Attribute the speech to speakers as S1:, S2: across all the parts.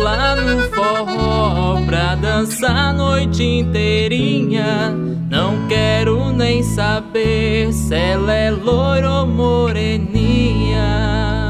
S1: lá no forró pra dançar a noite inteirinha. Não quero nem saber se ela é loira ou moreninha.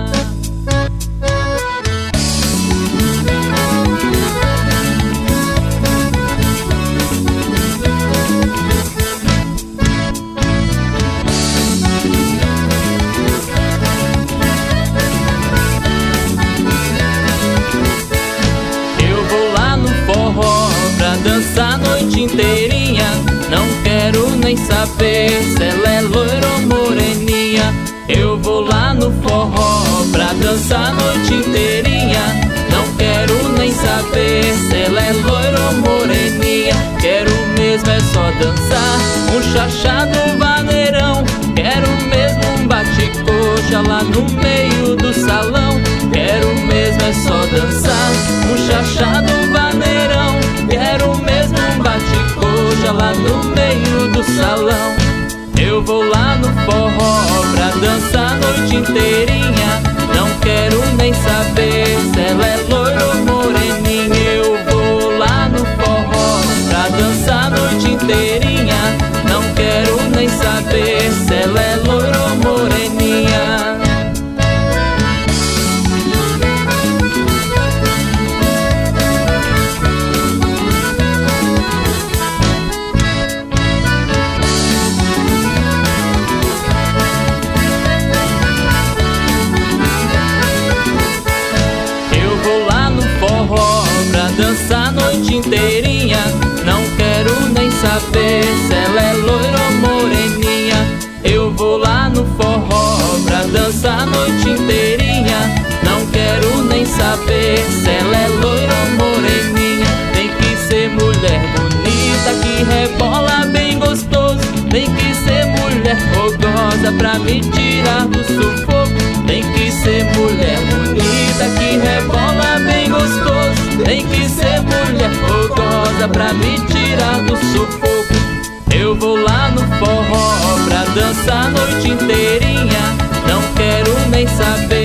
S1: Dançar a noite inteirinha. Não quero nem saber se ela é loira ou moreninha. Eu vou lá no forró pra dançar a noite inteirinha. Não quero nem saber se ela é loira ou moreninha. Quero mesmo é só dançar um chachado, um vaneirão. Quero mesmo um bate-coxa lá no meio do salão. Quero mesmo é só dançar um chachado, um vaneirão. Quero mesmo um bate-coxa lá no meio do salão. Eu vou lá no forró pra dançar a noite inteirinha. Não quero nem saber se ela é loira ou moreninha. Eu vou lá no forró pra dançar a noite inteirinha. Não quero nem saber se ela é loira ou moreninha. Dançar a noite inteirinha. Não quero nem saber se ela é loira ou moreninha. Eu vou lá no forró pra dançar a noite inteirinha. Não quero nem saber se ela é loira ou moreninha. Tem que ser mulher bonita que rebola bem gostoso. Tem que ser mulher fogosa pra me tirar do sufoco. Tem que ser mulher bonita que rebola bem gostoso. Tem que ser mulher fogosa pra me tirar do sufoco. Eu vou lá no forró pra dançar a noite inteirinha. Não quero nem saber